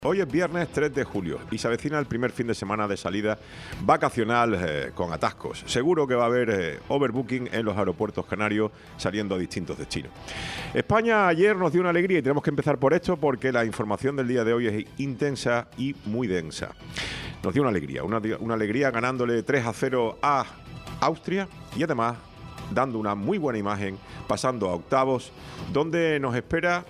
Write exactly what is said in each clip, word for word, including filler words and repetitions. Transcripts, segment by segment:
Hoy es viernes tres de julio y se avecina el primer fin de semana de salida vacacional eh, con atascos. Seguro que va a haber eh, overbooking en los aeropuertos canarios saliendo a distintos destinos. España ayer nos dio una alegría y tenemos que empezar por esto porque la información del día de hoy es intensa y muy densa. Nos dio una alegría, una, una alegría ganándole tres a cero a Austria y además dando una muy buena imagen, pasando a octavos, donde nos espera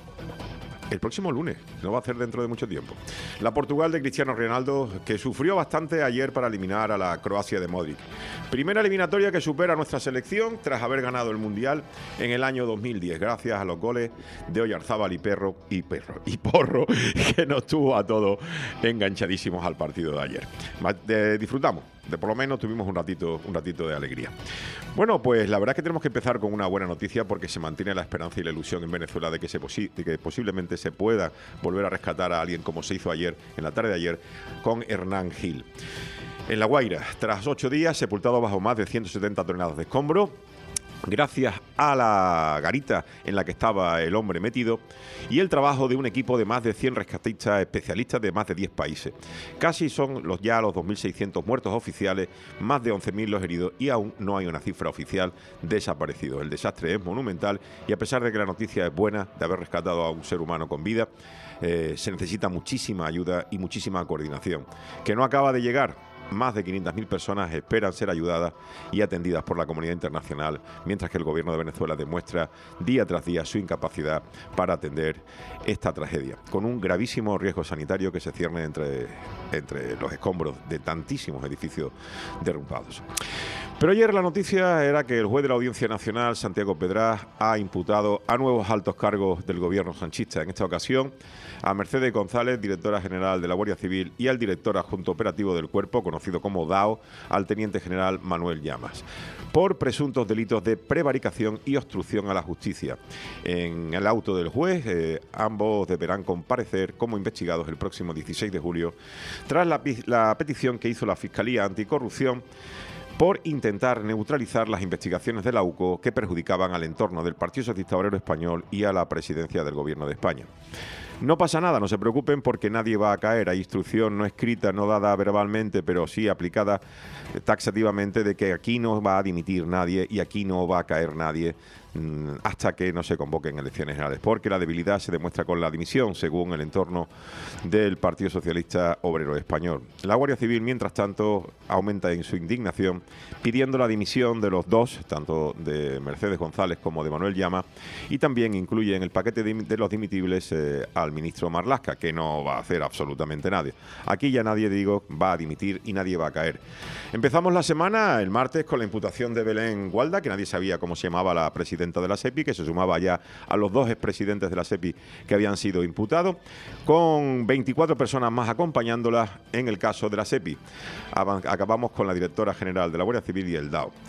el próximo lunes, no va a ser dentro de mucho tiempo. La Portugal de Cristiano Ronaldo, que sufrió bastante ayer para eliminar a la Croacia de Modric. Primera eliminatoria que supera a nuestra selección tras haber ganado el Mundial en el año dos mil diez, gracias a los goles de Oyarzábal y Perro y Perro y Porro, que nos tuvo a todos enganchadísimos al partido de ayer. De, disfrutamos, de por lo menos tuvimos un ratito, un ratito de alegría. Bueno, pues la verdad es que tenemos que empezar con una buena noticia porque se mantiene la esperanza y la ilusión en Venezuela de que, se posi de que posiblemente se pueda volver a rescatar a alguien como se hizo ayer, en la tarde de ayer, con Hernán Gil. En La Guaira, tras ocho días, sepultado bajo más de ciento setenta toneladas de escombro, gracias a la garita en la que estaba el hombre metido y el trabajo de un equipo de más de cien rescatistas especialistas de más de diez países. Casi son los ya los dos mil seiscientos muertos oficiales, más de once mil los heridos y aún no hay una cifra oficial desaparecidos. El desastre es monumental y a pesar de que la noticia es buena de haber rescatado a un ser humano con vida, eh, se necesita muchísima ayuda y muchísima coordinación, que no acaba de llegar. Más de quinientas mil personas esperan ser ayudadas y atendidas por la comunidad internacional, mientras que el gobierno de Venezuela demuestra día tras día su incapacidad para atender esta tragedia, con un gravísimo riesgo sanitario que se cierne entre, entre los escombros de tantísimos edificios derrumbados. Pero ayer la noticia era que el juez de la Audiencia Nacional, Santiago Pedraz, ha imputado a nuevos altos cargos del gobierno sanchista. En esta ocasión, a Mercedes González, directora general de la Guardia Civil, y al director adjunto operativo del cuerpo, conocido como D A O, al teniente general Manuel Llamas, por presuntos delitos de prevaricación y obstrucción a la justicia. En el auto del juez, eh, ambos deberán comparecer como investigados el próximo dieciséis de julio, tras la, la petición que hizo la Fiscalía Anticorrupción por intentar neutralizar las investigaciones de la U C O que perjudicaban al entorno del Partido Socialista Obrero Español y a la presidencia del Gobierno de España. No pasa nada, no se preocupen porque nadie va a caer. Hay instrucción no escrita, no dada verbalmente, pero sí aplicada taxativamente de que aquí no va a dimitir nadie y aquí no va a caer nadie mmm, hasta que no se convoquen elecciones generales, porque la debilidad se demuestra con la dimisión, según el entorno del Partido Socialista Obrero Español. La Guardia Civil, mientras tanto, aumenta en su indignación, pidiendo la dimisión de los dos, tanto de Mercedes González como de Manuel Llamas, y también incluye en el paquete de, de los dimitibles eh, al ministro Marlaska, que no va a hacer absolutamente nadie. Aquí ya nadie, digo, va a dimitir y nadie va a caer. Empezamos la semana el martes con la imputación de Belén Gualda, que nadie sabía cómo se llamaba la presidenta de la SEPI, que se sumaba ya a los dos expresidentes de la SEPI que habían sido imputados, con veinticuatro personas más acompañándolas en el caso de la SEPI. Acabamos con la directora general de la Guardia Civil y el D A O.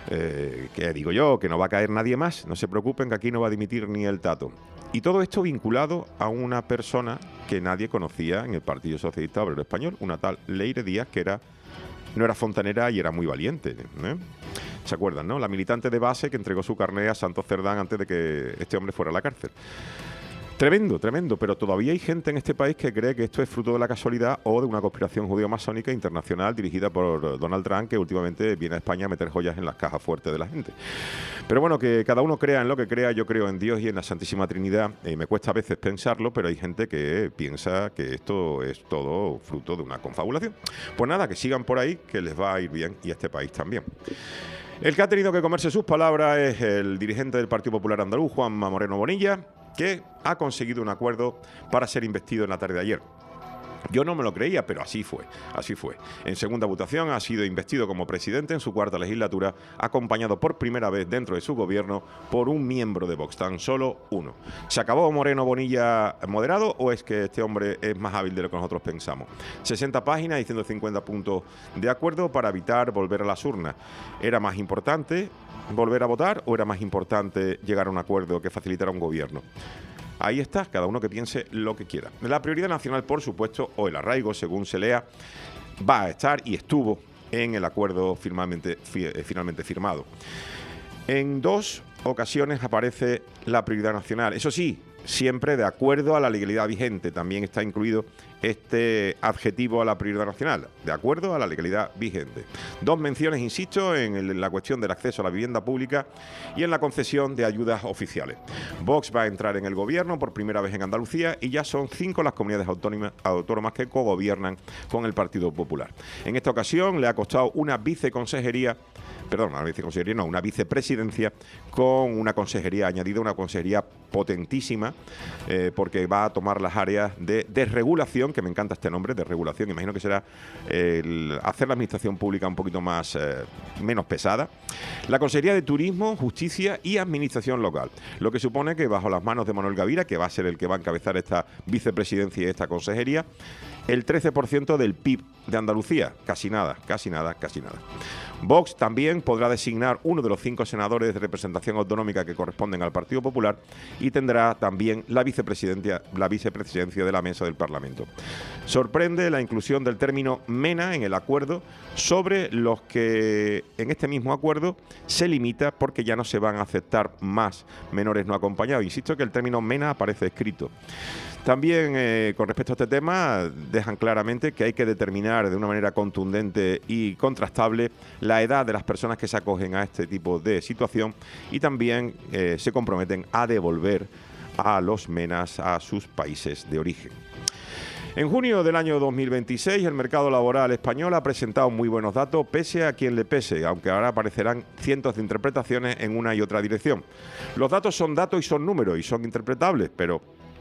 Eh, que digo yo, que no va a caer nadie más, no se preocupen que aquí no va a dimitir ni el tato. Y todo esto vinculado a una persona que nadie conocía en el Partido Socialista Obrero Español, una tal Leire Díaz, que era no era fontanera y era muy valiente, ¿eh? ¿Se acuerdan, no? La militante de base que entregó su carné a Santos Cerdán antes de que este hombre fuera a la cárcel. Tremendo, tremendo, pero todavía hay gente en este país que cree que esto es fruto de la casualidad o de una conspiración judío-masónica internacional dirigida por Donald Trump, que últimamente viene a España a meter joyas en las cajas fuertes de la gente. Pero bueno, que cada uno crea en lo que crea. Yo creo en Dios y en la Santísima Trinidad. Eh, me cuesta a veces pensarlo, pero hay gente que piensa que esto es todo fruto de una confabulación. Pues nada, que sigan por ahí, que les va a ir bien y a este país también. El que ha tenido que comerse sus palabras es el dirigente del Partido Popular Andaluz, Juanma Moreno Bonilla, que ha conseguido un acuerdo para ser investido en la tarde de ayer. Yo no me lo creía, pero así fue, así fue. En segunda votación ha sido investido como presidente en su cuarta legislatura, acompañado por primera vez dentro de su gobierno por un miembro de Vox, tan solo uno. ¿Se acabó Moreno Bonilla moderado o es que este hombre es más hábil de lo que nosotros pensamos? sesenta páginas y ciento cincuenta puntos de acuerdo para evitar volver a las urnas. ¿Era más importante volver a votar o era más importante llegar a un acuerdo que facilitara un gobierno? Ahí está, cada uno que piense lo que quiera. La prioridad nacional, por supuesto, o el arraigo, según se lea, va a estar y estuvo en el acuerdo finalmente, finalmente firmado. En dos ocasiones aparece la prioridad nacional. Eso sí, siempre de acuerdo a la legalidad vigente. También está incluido este adjetivo a la prioridad nacional, de acuerdo a la legalidad vigente. Dos menciones, insisto, en, el, en la cuestión del acceso a la vivienda pública y en la concesión de ayudas oficiales. Vox va a entrar en el gobierno por primera vez en Andalucía y ya son cinco las comunidades autónomas, autónomas que cogobiernan con el Partido Popular. En esta ocasión le ha costado una viceconsejería Perdón, una viceconsejería, no, una vicepresidencia con una consejería añadida, una consejería potentísima, eh, porque va a tomar las áreas de desregulación, que me encanta este nombre, desregulación, imagino que será el hacer la administración pública un poquito más, eh, menos pesada, la consejería de turismo, justicia y administración local, lo que supone que bajo las manos de Manuel Gavira, que va a ser el que va a encabezar esta vicepresidencia y esta consejería, el trece por ciento del P I B de Andalucía, casi nada, casi nada, casi nada. Vox también podrá designar uno de los cinco senadores de representación autonómica que corresponden al Partido Popular y tendrá también la vicepresidencia, la vicepresidencia de la mesa del Parlamento. Sorprende la inclusión del término MENA en el acuerdo, sobre los que en este mismo acuerdo se limita porque ya no se van a aceptar más menores no acompañados. Insisto que el término MENA aparece escrito. También, eh, con respecto a este tema, dejan claramente que hay que determinar de una manera contundente y contrastable la edad de las personas que se acogen a este tipo de situación y también eh, se comprometen a devolver a los MENAs a sus países de origen. En junio del año dos mil veintiséis, el mercado laboral español ha presentado muy buenos datos, pese a quien le pese, aunque ahora aparecerán cientos de interpretaciones en una y otra dirección. Los datos son datos y son números y son interpretables, pero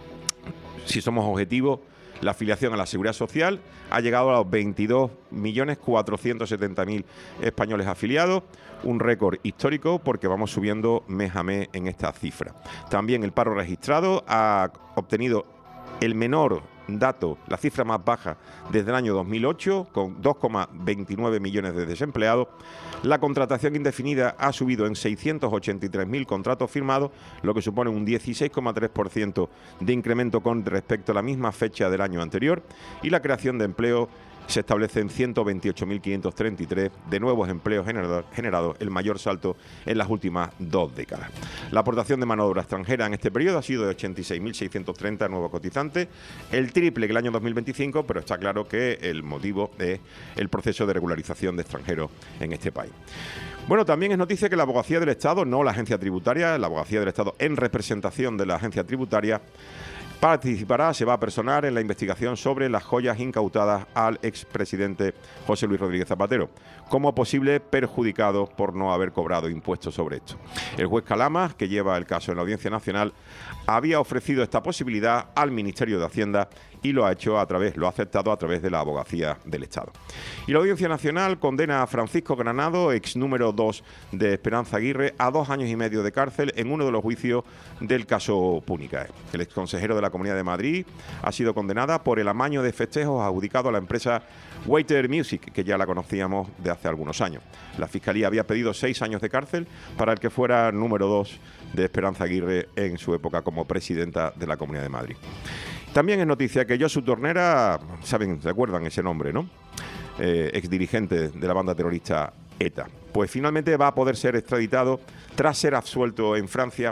si somos objetivos, la afiliación a la Seguridad Social ha llegado a los veintidós millones cuatrocientos setenta mil españoles afiliados, un récord histórico porque vamos subiendo mes a mes en esta cifra. También el paro registrado ha obtenido el menor dato, la cifra más baja desde el año dos mil ocho, con dos coma veintinueve millones de desempleados. La contratación indefinida ha subido en seiscientos ochenta y tres mil contratos firmados, lo que supone un dieciséis coma tres por ciento de incremento con respecto a la misma fecha del año anterior, y la creación de empleo se establece en ciento veintiocho mil quinientos treinta y tres de nuevos empleos generados, el mayor salto en las últimas dos décadas. La aportación de mano de obra extranjera en este periodo ha sido de ochenta y seis mil seiscientos treinta nuevos cotizantes, el triple que el año dos mil veinticinco, pero está claro que el motivo es el proceso de regularización de extranjeros en este país. Bueno, también es noticia que la Abogacía del Estado, no la Agencia Tributaria, la Abogacía del Estado en representación de la Agencia Tributaria, participará, se va a personar en la investigación sobre las joyas incautadas al expresidente José Luis Rodríguez Zapatero, como posible perjudicado por no haber cobrado impuestos sobre esto. El juez Calamas, que lleva el caso en la Audiencia Nacional, había ofrecido esta posibilidad al Ministerio de Hacienda y lo ha hecho a través, lo ha aceptado a través de la Abogacía del Estado. Y la Audiencia Nacional condena a Francisco Granado, ex número dos de Esperanza Aguirre, a dos años y medio de cárcel en uno de los juicios del caso Púnica. El exconsejero de la Comunidad de Madrid ha sido condenada por el amaño de festejos adjudicado a la empresa Waiter Music, que ya la conocíamos de hace algunos años. La Fiscalía había pedido seis años de cárcel para el que fuera número dos de Esperanza Aguirre en su época como presidenta de la Comunidad de Madrid. También es noticia que Josu Tornera, saben, recuerdan ese nombre, ¿no? Eh, exdirigente de la banda terrorista ETA. Pues finalmente va a poder ser extraditado tras ser absuelto en Francia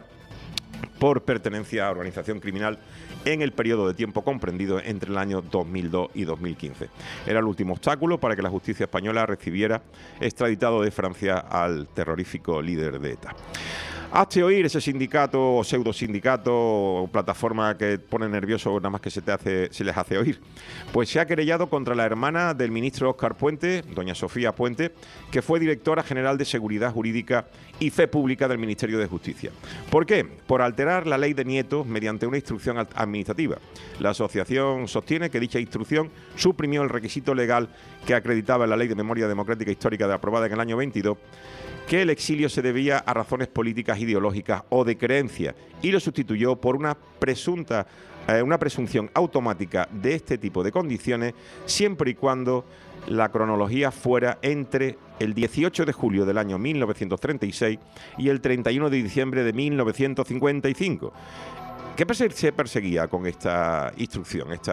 por pertenencia a organización criminal en el periodo de tiempo comprendido entre el año dos mil dos y dos mil quince. Era el último obstáculo para que la justicia española recibiera extraditado de Francia al terrorífico líder de ETA. Hazte oír, ese sindicato o pseudo sindicato o plataforma que pone nervioso nada más que se te hace, se les hace oír, pues se ha querellado contra la hermana del ministro Óscar Puente, doña Sofía Puente, que fue directora general de Seguridad Jurídica y Fe Pública del Ministerio de Justicia. ¿Por qué? Por alterar la ley de nietos mediante una instrucción administrativa. La asociación sostiene que dicha instrucción suprimió el requisito legal que acreditaba en la Ley de Memoria Democrática Histórica de aprobada en el año veintidós, que el exilio se debía a razones políticas, ideológicas o de creencia, y lo sustituyó por una presunta, eh, una presunción automática de este tipo de condiciones, siempre y cuando la cronología fuera entre el dieciocho de julio del año mil novecientos treinta y seis y el treinta y uno de diciembre de mil novecientos cincuenta y cinco. ¿Qué se perseguía con esta instrucción, esta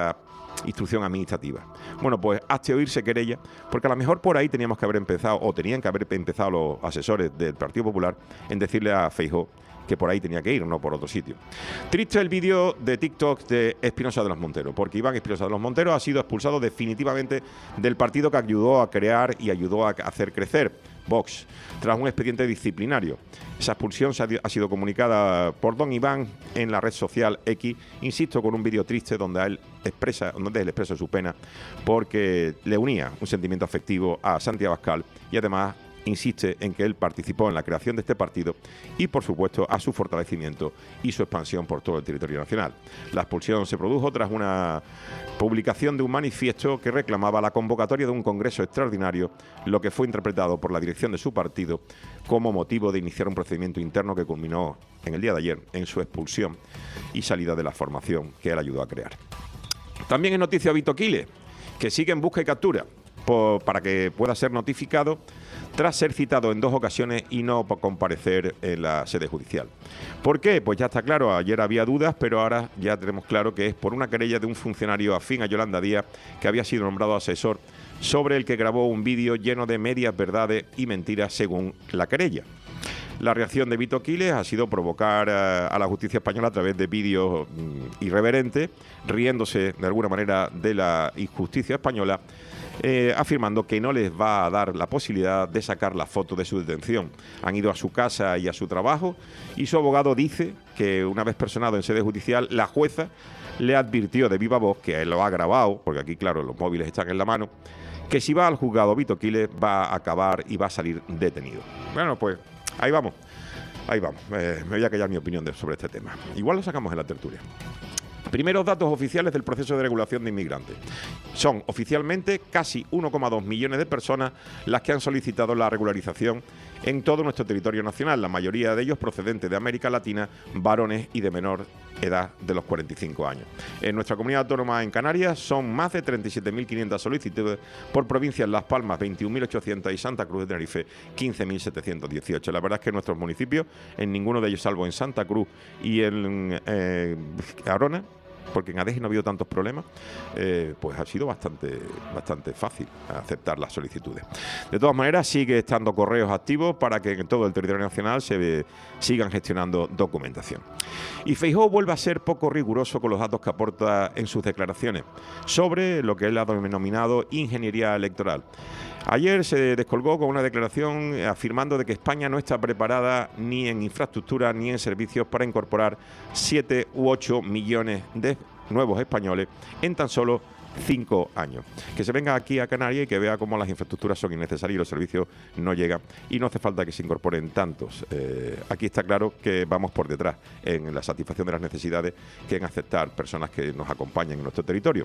instrucción administrativa. Bueno, pues hazte oírse querella, porque a lo mejor por ahí teníamos que haber empezado, o tenían que haber empezado los asesores del Partido Popular en decirle a Feijóo que por ahí tenía que ir, no por otro sitio. Triste el vídeo de TikTok de Espinosa de los Monteros, porque Iván Espinosa de los Monteros ha sido expulsado definitivamente del partido que ayudó a crear y ayudó a hacer crecer, Vox, tras un expediente disciplinario. Esa expulsión se ha, ha sido comunicada por don Iván en la red social X, insisto, con un vídeo triste donde él expresa, donde él expresa su pena porque le unía un sentimiento afectivo a Santiago Abascal y además insiste en que él participó en la creación de este partido y, por supuesto, a su fortalecimiento y su expansión por todo el territorio nacional. La expulsión se produjo tras una publicación de un manifiesto que reclamaba la convocatoria de un congreso extraordinario, lo que fue interpretado por la dirección de su partido como motivo de iniciar un procedimiento interno que culminó en el día de ayer en su expulsión y salida de la formación que él ayudó a crear. También es noticia Vito Quiles, que sigue en busca y captura por, para que pueda ser notificado tras ser citado en dos ocasiones y no comparecer en la sede judicial. ¿Por qué? Pues ya está claro, ayer había dudas, pero ahora ya tenemos claro que es por una querella de un funcionario afín a Yolanda Díaz, que había sido nombrado asesor, sobre el que grabó un vídeo lleno de medias verdades y mentiras según la querella. La reacción de Vito Quiles ha sido provocar a, a la justicia española a través de vídeos mm, irreverentes, riéndose de alguna manera de la injusticia española, Eh, afirmando que no les va a dar la posibilidad de sacar la foto de su detención. Han ido a su casa y a su trabajo y su abogado dice que una vez personado en sede judicial, la jueza le advirtió de viva voz, que él lo ha grabado, porque aquí claro los móviles están en la mano, que si va al juzgado Vito Quiles va a acabar y va a salir detenido. Bueno, pues ahí vamos, ahí vamos. Eh, me voy a callar mi opinión de, sobre este tema. Igual lo sacamos en la tertulia. Primeros datos oficiales del proceso de regulación de inmigrantes. Son oficialmente casi uno coma dos millones de personas las que han solicitado la regularización en todo nuestro territorio nacional, la mayoría de ellos procedentes de América Latina, varones y de menor edad de los cuarenta y cinco años. En nuestra comunidad autónoma en Canarias son más de treinta y siete mil quinientas solicitudes por provincias: Las Palmas veintiún mil ochocientos y Santa Cruz de Tenerife quince mil setecientos dieciocho. La verdad es que en nuestros municipios, en ninguno de ellos, salvo en Santa Cruz y en eh, Arona, porque en Adeje no ha habido tantos problemas, eh, pues ha sido bastante, bastante fácil aceptar las solicitudes. De todas maneras, sigue estando correos activos para que en todo el territorio nacional se ve, sigan gestionando documentación. Y Feijóo vuelve a ser poco riguroso con los datos que aporta en sus declaraciones sobre lo que él ha denominado ingeniería electoral. Ayer se descolgó con una declaración afirmando de que España no está preparada ni en infraestructura ni en servicios para incorporar siete u ocho millones de nuevos españoles en tan solo cinco años. Que se venga aquí a Canarias y que vea cómo las infraestructuras son innecesarias y los servicios no llegan y no hace falta que se incorporen tantos. Eh, aquí está claro que vamos por detrás en la satisfacción de las necesidades que en aceptar personas que nos acompañen en nuestro territorio.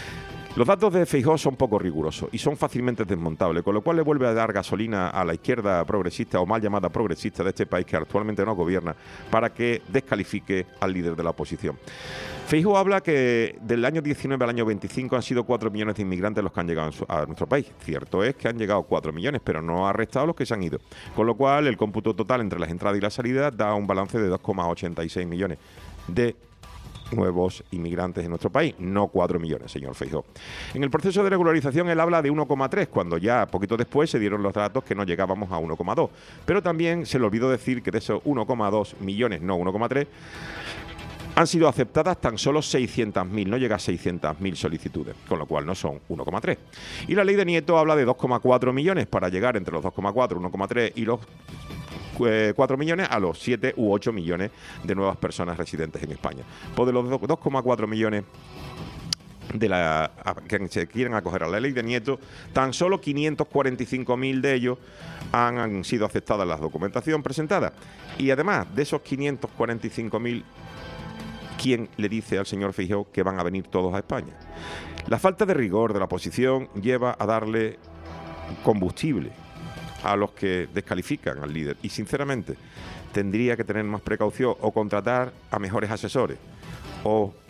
Los datos de Feijóo son poco rigurosos y son fácilmente desmontables, con lo cual le vuelve a dar gasolina a la izquierda progresista o mal llamada progresista de este país que actualmente no gobierna para que descalifique al líder de la oposición. Feijóo habla que del año diecinueve al año veinticinco han sido cuatro millones de inmigrantes los que han llegado a nuestro país. Cierto es que han llegado cuatro millones, pero no ha restado los que se han ido. Con lo cual el cómputo total entre las entradas y las salidas da un balance de dos coma ochenta y seis millones de nuevos inmigrantes en nuestro país, no cuatro millones, señor Feijóo. En el proceso de regularización él habla de uno coma tres, cuando ya poquito después se dieron los datos que no llegábamos a uno coma dos. Pero también se le olvidó decir que de esos uno coma dos millones, no uno coma tres, han sido aceptadas tan solo seiscientas mil, no llega a seiscientas mil solicitudes, con lo cual no son uno coma tres. Y la ley de Nieto habla de dos coma cuatro millones para llegar entre los dos coma cuatro, uno coma tres y los cuatro millones a los siete u ocho millones de nuevas personas residentes en España. Pues de los dos coma cuatro millones de la que se quieren acoger a la ley de Nieto, tan solo quinientos cuarenta y cinco mil de ellos han, han sido aceptadas la documentación presentada. Y además de esos quinientos cuarenta y cinco mil, ¿quién le dice al señor Feijóo que van a venir todos a España? La falta de rigor de la oposición lleva a darle combustible a los que descalifican al líder y sinceramente tendría que tener más precaución o contratar a mejores asesores o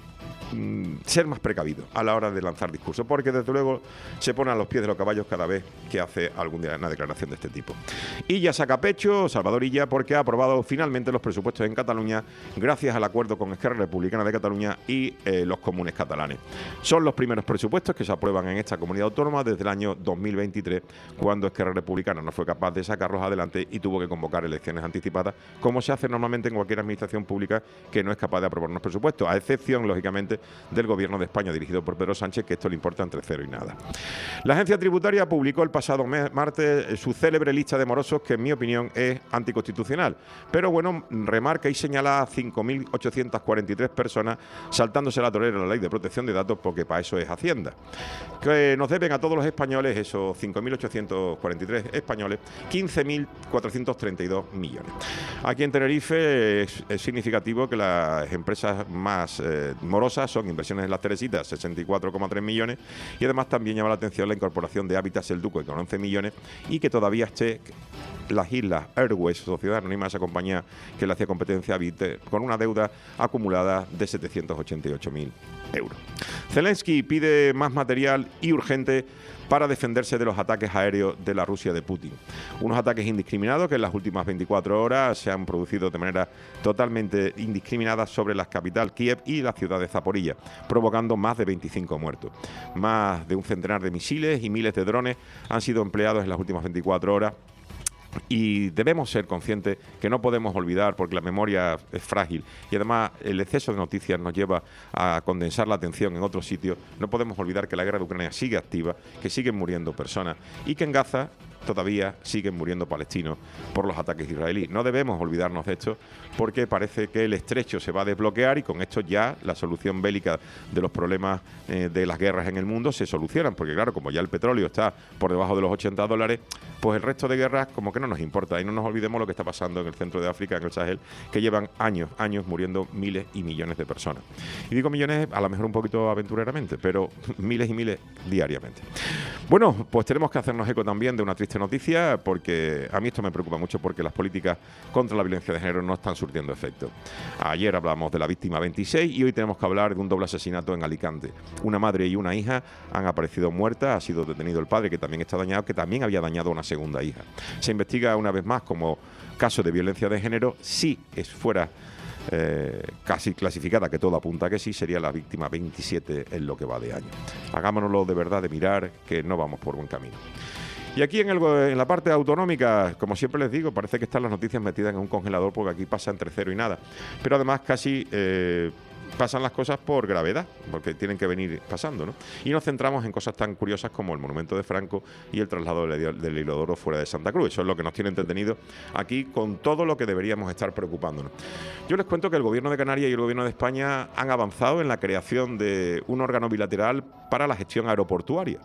mm, ser más precavido a la hora de lanzar discursos, porque desde luego se pone a los pies de los caballos cada vez que hace algún día una declaración de este tipo. Y ya saca pecho Salvador Illa porque ha aprobado finalmente los presupuestos en Cataluña gracias al acuerdo con Esquerra Republicana de Cataluña y eh, los comunes catalanes. Son los primeros presupuestos que se aprueban en esta comunidad autónoma desde el año dos mil veintitrés, cuando Esquerra Republicana no fue capaz de sacarlos adelante y tuvo que convocar elecciones anticipadas, como se hace normalmente en cualquier administración pública que no es capaz de aprobar unos presupuestos, a excepción, lógicamente, del Gobierno de España dirigido por Pedro Sánchez, que esto le importa entre cero y nada. La agencia tributaria publicó el pasado mes, martes su célebre lista de morosos, que en mi opinión es anticonstitucional, pero bueno, remarca y señala a cinco mil ochocientas cuarenta y tres personas saltándose la torera la ley de protección de datos, porque para eso es Hacienda, que nos deben a todos los españoles, esos cinco mil ochocientos cuarenta y tres españoles, quince mil cuatrocientos treinta y dos millones. Aquí en Tenerife es, es significativo que las empresas más eh, morosas son Inversiones en las Teresitas, sesenta y cuatro coma tres millones, y además también llama la atención la incorporación de Hábitats El Duque con once millones, y que todavía esté las Islas Airways, sociedad anónima, esa compañía que le hacía competencia a Vite, con una deuda acumulada de setecientos ochenta y ocho mil euros. Zelensky pide más material y urgente para defenderse de los ataques aéreos de la Rusia de Putin. Unos ataques indiscriminados que en las últimas veinticuatro horas se han producido de manera totalmente indiscriminada sobre la capital Kiev y la ciudad de Zaporilla, provocando más de veinticinco muertos. Más de un centenar de misiles y miles de drones han sido empleados en las últimas veinticuatro horas. Y debemos ser conscientes que no podemos olvidar, porque la memoria es frágil y además el exceso de noticias nos lleva a condensar la atención en otros sitios. No podemos olvidar que la guerra de Ucrania sigue activa, que siguen muriendo personas y que en Gaza todavía siguen muriendo palestinos por los ataques israelíes. No debemos olvidarnos de esto, porque parece que el estrecho se va a desbloquear y con esto ya la solución bélica de los problemas eh, de las guerras en el mundo se solucionan, porque claro, como ya el petróleo está por debajo de los ochenta dólares, pues el resto de guerras como que no nos importa. Y no nos olvidemos lo que está pasando en el centro de África, en el Sahel, que llevan años, años muriendo miles y millones de personas. Y digo millones a lo mejor un poquito aventureramente, pero miles y miles diariamente. Bueno, pues tenemos que hacernos eco también de una triste noticia, porque a mí esto me preocupa mucho, porque las políticas contra la violencia de género no están surtiendo efecto. Ayer hablamos de la víctima veintiséis y hoy tenemos que hablar de un doble asesinato en Alicante. Una madre y una hija han aparecido muertas, ha sido detenido el padre, que también está dañado, que también había dañado a una segunda hija. Se investiga una vez más como caso de violencia de género. Si es fuera Eh, casi clasificada, que todo apunta que sí, sería la víctima veintisiete en lo que va de año. Hagámonoslo de verdad de mirar que no vamos por buen camino. Y aquí en, el, en la parte autonómica, como siempre les digo, parece que están las noticias metidas en un congelador, porque aquí pasa entre cero y nada. Pero además casi eh, pasan las cosas por gravedad, porque tienen que venir pasando, ¿no? Y nos centramos en cosas tan curiosas como el monumento de Franco y el traslado del, del Heliodoro fuera de Santa Cruz. Eso es lo que nos tiene entretenidos aquí, con todo lo que deberíamos estar preocupándonos. Yo les cuento que el Gobierno de Canarias y el Gobierno de España han avanzado en la creación de un órgano bilateral para la gestión aeroportuaria.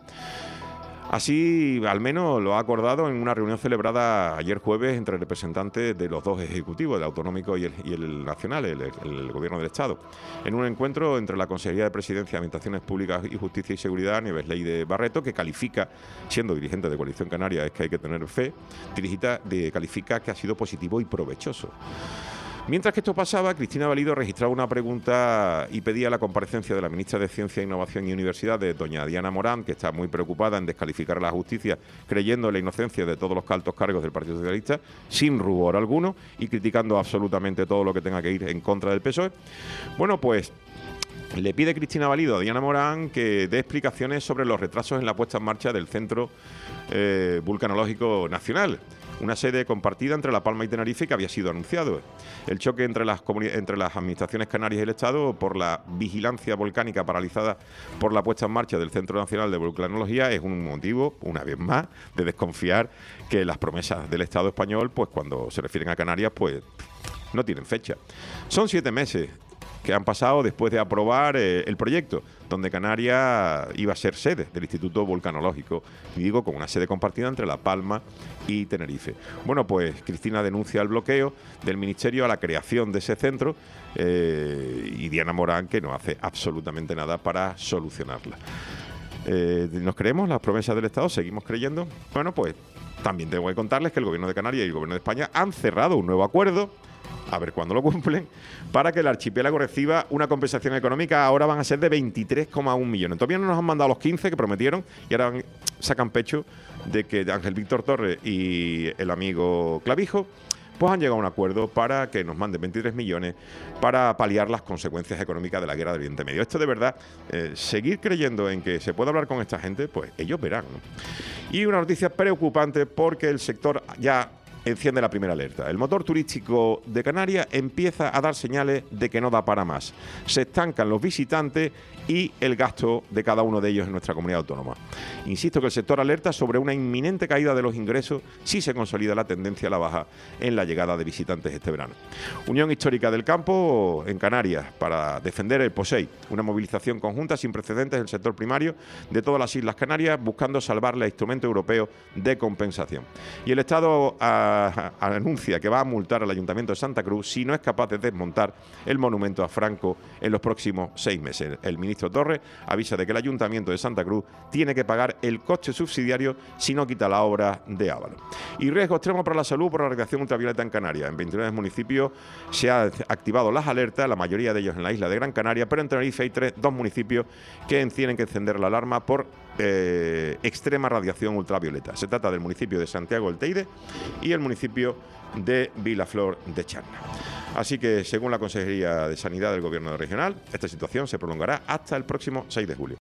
Así, al menos, lo ha acordado en una reunión celebrada ayer jueves entre representantes de los dos ejecutivos, el autonómico y el, y el nacional, el, el Gobierno del Estado, en un encuentro entre la Consejería de Presidencia, Administraciones Públicas y Justicia y Seguridad, Nieves Ley de Barreto, que califica, siendo dirigente de Coalición Canaria, es que hay que tener fe, dirigida, de, califica que ha sido positivo y provechoso. Mientras que esto pasaba, Cristina Valido registraba una pregunta y pedía la comparecencia de la ministra de Ciencia, Innovación y Universidades, doña Diana Morán, que está muy preocupada en descalificar a la justicia, creyendo en la inocencia de todos los altos cargos del Partido Socialista, sin rubor alguno, y criticando absolutamente todo lo que tenga que ir en contra del P S O E. Bueno, pues le pide Cristina Valido a Diana Morán que dé explicaciones sobre los retrasos en la puesta en marcha del Centro eh, Vulcanológico Nacional, una sede compartida entre La Palma y Tenerife que había sido anunciado. El choque entre las, entre las administraciones canarias y el Estado por la vigilancia volcánica paralizada por la puesta en marcha del Centro Nacional de Vulcanología es un motivo, una vez más, de desconfiar que las promesas del Estado español, pues cuando se refieren a Canarias, pues no tienen fecha. Son siete meses que han pasado después de aprobar eh, el proyecto, donde Canarias iba a ser sede del Instituto Vulcanológico, y digo, con una sede compartida entre La Palma y Tenerife. Bueno, pues Cristina denuncia el bloqueo del Ministerio a la creación de ese centro eh, y Diana Morán, que no hace absolutamente nada para solucionarla. Eh, ¿Nos creemos las promesas del Estado? ¿Seguimos creyendo? Bueno, pues también tengo que contarles que el Gobierno de Canarias y el Gobierno de España han cerrado un nuevo acuerdo a ver cuándo lo cumplen, para que el archipiélago reciba una compensación económica. Ahora van a ser de veintitrés coma uno millones. Todavía no nos han mandado los quince que prometieron y ahora van, sacan pecho de que Ángel Víctor Torres y el amigo Clavijo pues han llegado a un acuerdo para que nos manden veintitrés millones para paliar las consecuencias económicas de la guerra del Oriente Medio. Esto de verdad, eh, seguir creyendo en que se puede hablar con esta gente, pues ellos verán, ¿no? Y una noticia preocupante porque el sector ya enciende la primera alerta. El motor turístico de Canarias empieza a dar señales de que no da para más. Se estancan los visitantes y el gasto de cada uno de ellos en nuestra comunidad autónoma. Insisto que el sector alerta sobre una inminente caída de los ingresos si se consolida la tendencia a la baja en la llegada de visitantes este verano. Unión Histórica del Campo en Canarias para defender el POSEI, una movilización conjunta sin precedentes del sector primario de todas las Islas Canarias buscando salvarle a instrumento europeo de compensación. Y el Estado a, a, anuncia que va a multar al Ayuntamiento de Santa Cruz si no es capaz de desmontar el monumento a Franco en los próximos seis meses. El ministro Torres avisa de que el Ayuntamiento de Santa Cruz tiene que pagar el coste subsidiario si no quita la obra de Ávalo. Y riesgo extremo para la salud por la radiación ultravioleta en Canarias. En veintinueve municipios se han activado las alertas, la mayoría de ellos en la isla de Gran Canaria, pero en Tenerife hay tres, dos municipios que tienen que encender la alarma por eh, extrema radiación ultravioleta. Se trata del municipio de Santiago del Teide y el municipio de Vilaflor de Charna. Así que, según la Consejería de Sanidad del Gobierno regional, esta situación se prolongará hasta el próximo seis de julio.